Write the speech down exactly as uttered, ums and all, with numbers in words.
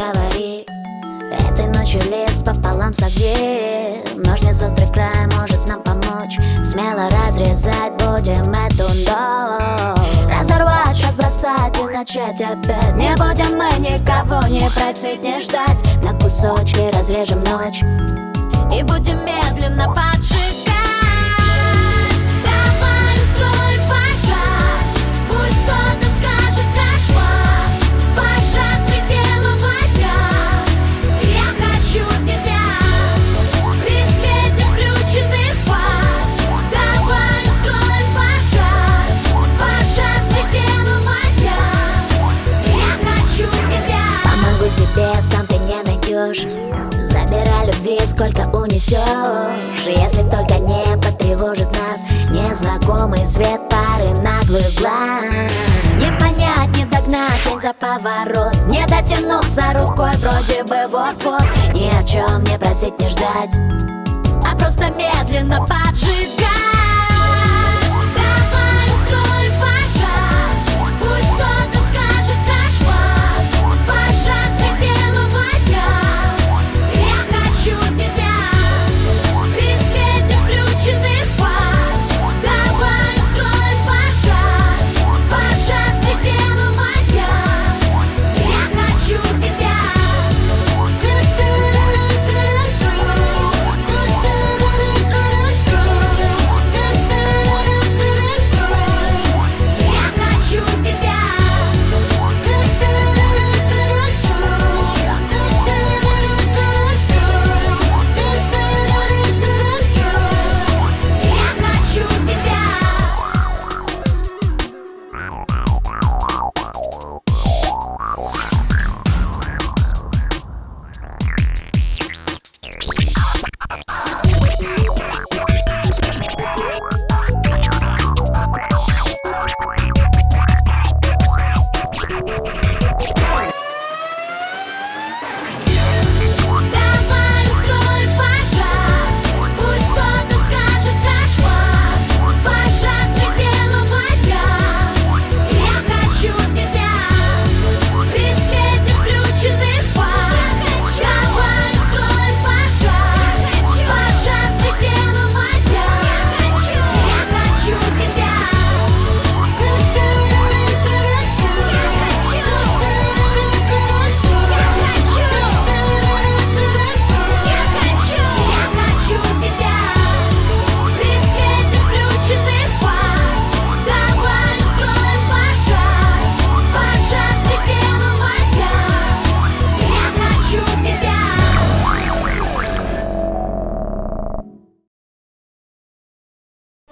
говори. Этой ночью лист пополам согни. Ножницы острый край может нам помочь. Смело разрезать будем эту ночь. Разорвать, разбросать и начать опять. Не будем мы никого не просить, не ждать. На кусочки разрежем ночь и будем медленно поджигать. Давай устроим пожар. Пусть кто-то скажет кошмар. Пожар средь белого дня. Я хочу тебя при свете включенных фар. Давай устроим пожар. Пожар средь белого дня. Я хочу тебя. Помогу тебе, сам ты не найдешь. Забирай любви, сколько унесешь. Если только не потревожит нас незнакомый свет пары наглых глаз. Не понять, не догнать, тень за поворот. Не дотянуться рукой, вроде бы вот-вот. Ни о чем не просить, не ждать, а просто медленно поджигать.